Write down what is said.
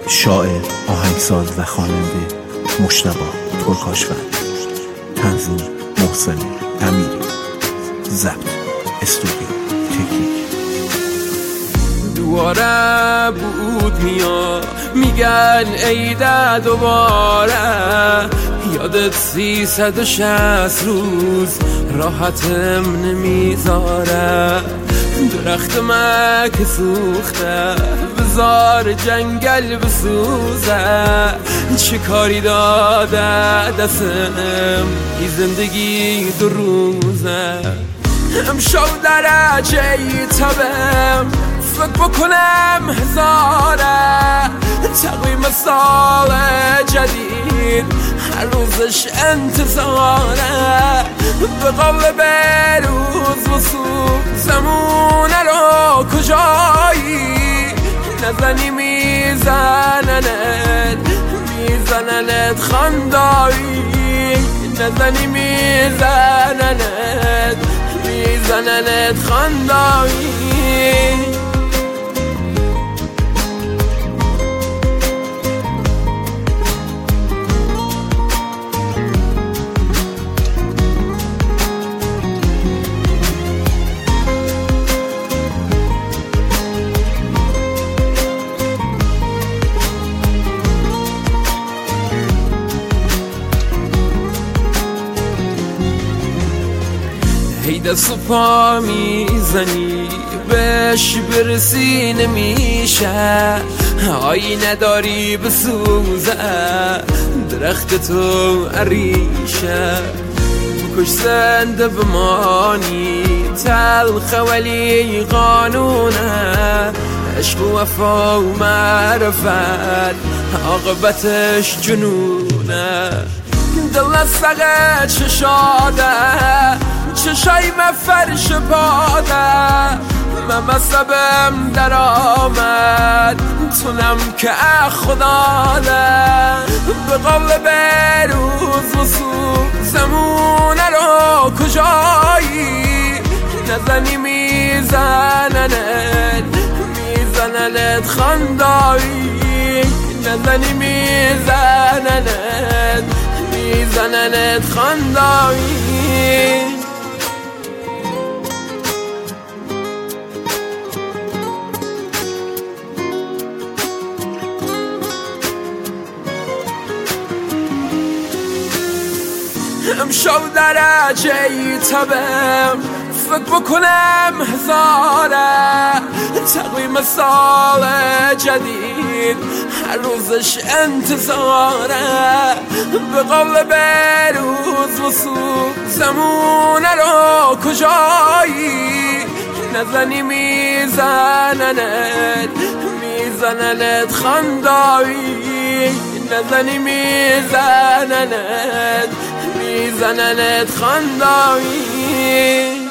شاعر، آهنگساز و خواننده مجتبی ترکاشفر. تنظیم محسن امیری. ضبط استودیو تکنیک. دوباره بود میاد میگن عیده دوباره، یادت 360 روز راحتم نمیذاره. درخت من که سوخته بزار جنگل بسوزه، چه کاری داده دستم ای زندگی 2 روزه. امشب درجه تبم فکر بکنم هزاره، تقویم سال جدید هر روزش انتظاره. به قول بروز و صبح زمونه رو کجایی، نزنی میزننت خندایی، نزنی میزننت خندایی. هی دست و پا میزنی بهش برسی نمیشه، آی نداری بسوزه درخت تو عریشه. بکش زنده بمانی تلخه ولی قانونه، عشق و وفا و معرفت عاقبتش جنونه. دل سقه چشاده چشای فرش پاده، من مصبم در آمد تونم که خداده. به قول بروز و صبح زمونه رو کجایی، نزنی میزننت خندایی، نزنی میزننت خندایی. امشب درجه تبم فکر بکنم هزاره، تقویم سال جدید هر روزش انتظاره. به قول بروز و صبح زمونه رو کجایی، نزنی میزننت خندایی، نزنی میزننت خندایی.